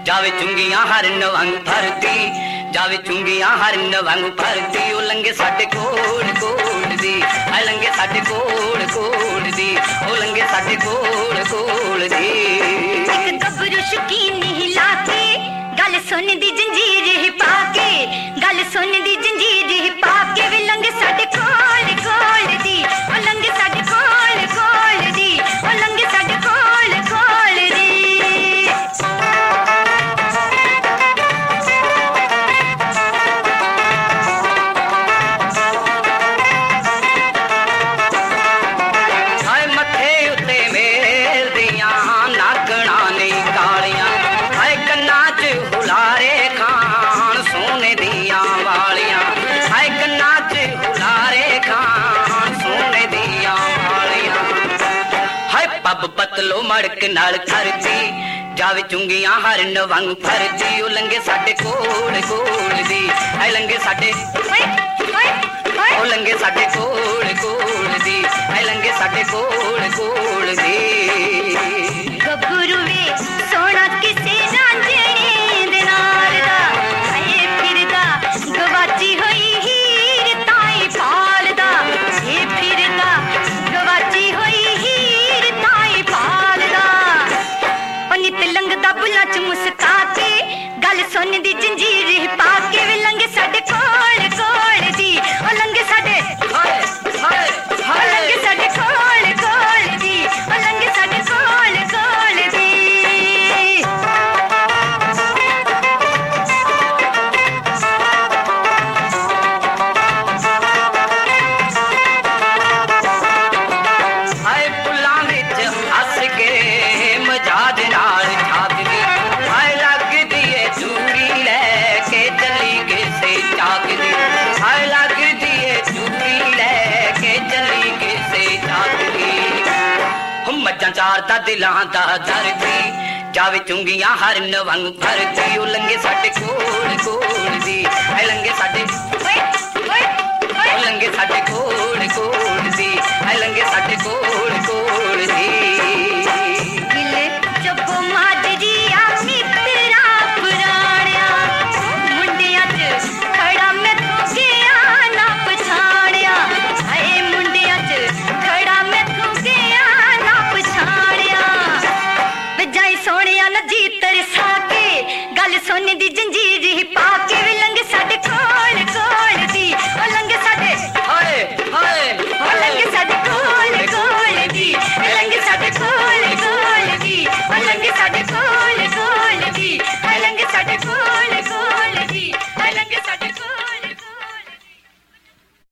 जावे चुंगियां हरन वांग भरदी, जावे चुंगियां हरन वांग भरदी। ओ लंगे साडे कोल कोल दी, आ लंगे साडे कोल कोल दी, ओ लंगे साडे कोल कोल दी। एक गबरू शकीन हिला के गल सुन दी जंजीर ही पाके, गल सुन दी जंजीर ही पाके वे लंगे साडे कोल कोल दी, ओ लंगे साडे कोल कोल दी, ओ लंगे साडे कोल कोल दी। हाय मथे उत्ते मेल दियां नागणा ने कालियां, हाय कन्ना च हुलारे खान सोने दियां वालियां, हाय कन्ना च हुलारे खान सोने दियां वालियां। हाय पब पतलो मड़क नाल करदी, जावे चुंगियां हरन वांग भरदी। ओ लंगे साडे कोल कोल दी, हाय लंगे साडे ओ लंगे साडे कोल कोल दी, हाय लंगे साडे कोल कोल दी। गबरू वे सोना किसे रांझणे दे नाल दा, हाय फिरदा गवाची होई हीर ताई पाल दा, हे फिरदा गवाची होई हीर ताई पाल दा। ओ नित लंगदा बुल्लां च मुस्का के गल सुन दी जंजीर पाके वे लंगे साडे कोल कोल दी, ओ लंगे साडे हाय हाय ओ लंगे साडे कोल कोल दी, ओ लंगे साडे कोल कोल दी। हाय फुल्लां विच हस के मजाज नाल छागदी, हाय लगदी ए चूड़ी लैके चली किसे चाकदी, हाय लगदी ए चूड़ी लैके चली किसे चाकदी। हम मज्जां चारदा दिलां दा दर्दी, जावे चुंगियां हरन वांग भरदी। ओ लंगे साडे कोल कोल दी, हाय लंगे साडे ओ लंगे साडे कोल कोल दी, हाय लंगे साडे कोल कोल दी। दिल चुप माजरी आमी तेरा पुराणिया, मुंडियां च खड़ा मैं तू गया ना पछाणिया, हाय मुंडियां च खड़ा मैं तू गया ना पछाणिया। वे जाई सोहणिया ना जी तरसा के गल सुन दी जंजीर ही पा